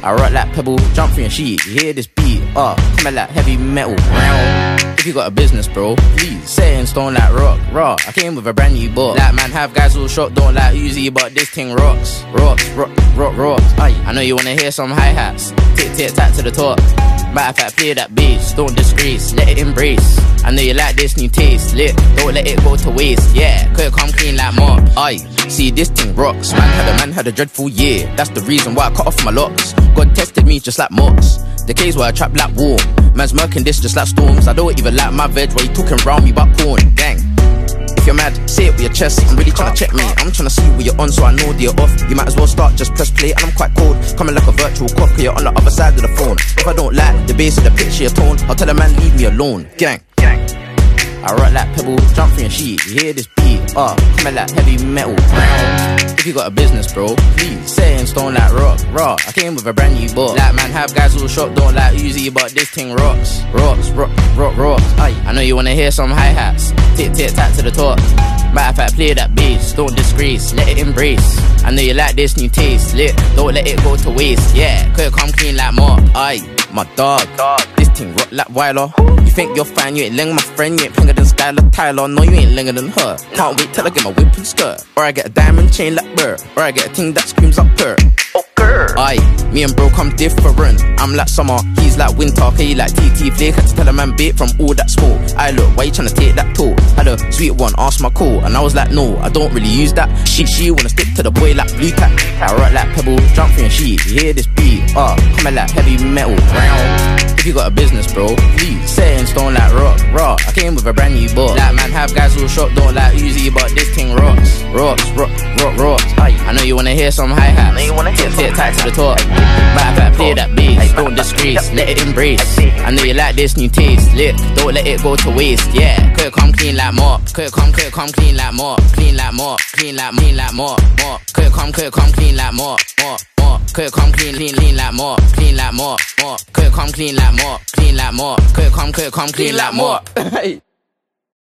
I rock like pebble, jump through your sheet. You hear this beat, coming like heavy metal. If you got a business, bro, please set it in stone like rock. Raw, I came with a brand new book. Like man, have guys all shocked, don't like Uzi, but this thing rocks. Rocks. Aye, I know you wanna hear some hi-hats. Tick, tack to the top. Matter of fact, play that bass, don't disgrace, let it embrace. I know you like this new taste, lit, don't let it go to waste. Yeah, could come clean like Mark. Aye, see this thing rocks. Man had a dreadful year. That's the reason why I cut off my locks. God tested me just like Mox. The case where I trap like war. Man's murking this just like storms. I don't even like my veg while you talking round me about porn. Gang. If you're mad, say it with your chest. I'm really tryna check me. I'm tryna see where you're on, so I know that you're off. You might as well start, just press play. And I'm quite cold, coming like a virtual cough, cause you're on the other side of the phone. If I don't like the bass of the pitch of your tone, I'll tell the man leave me alone. Gang. I rock like pebble, jump through your sheet. You hear this beat, coming like heavy metal. If you got a business, bro, please set it in stone like rock. Raw, I came with a brand new book. Like man, have guys all shocked, don't like Uzi, but this thing rocks. Rocks. Aye, I know you wanna hear some hi-hats. Tick, tack to the top. Matter of fact, play that bass, don't disgrace, let it embrace. I know you like this new taste, lit, don't let it go to waste. Yeah, could come clean like Mark. Aye, my dog. This thing rock like Wyler. You think you're fine, you ain't ling my friend, you ain't pinger than Skylar Tyler. No, you ain't linger than her. Can't wait till I get my whip and skirt. Or I get a diamond chain like Burr. Or I get a thing that screams up her. Aye, me and bro come different. I'm like summer, he's like winter. He like TT Flake, had to tell a man bait from all that smoke. I look, why you tryna take that toll? Had a sweet one, asked my call, and I was like, no, I don't really use that. She wanna stick to the boy like blue tack. I rock like pebble, jump through your sheet. You hear this beat, coming like heavy metal. If you got a business, bro, please set it in stone like rock. Raw, I came with a brand new book. Like man, have guys all shocked, don't like Uzi, but this thing rocks. Rocks. Aye, I know you wanna hear some hi-hats. Tick, tack to the top. Matter of fact, play that bass, don't disgrace, let it embrace. I know you like this new taste, lit, don't let it go to waste. Yeah, could come clean like Mark. Could come clean like Mark. Clean like Mark. Mark. Could come clean like Mark. Could come clean like Mark. Clean like Mark. Could come clean like Mark. Clean like Mark. Could come clean like Mark.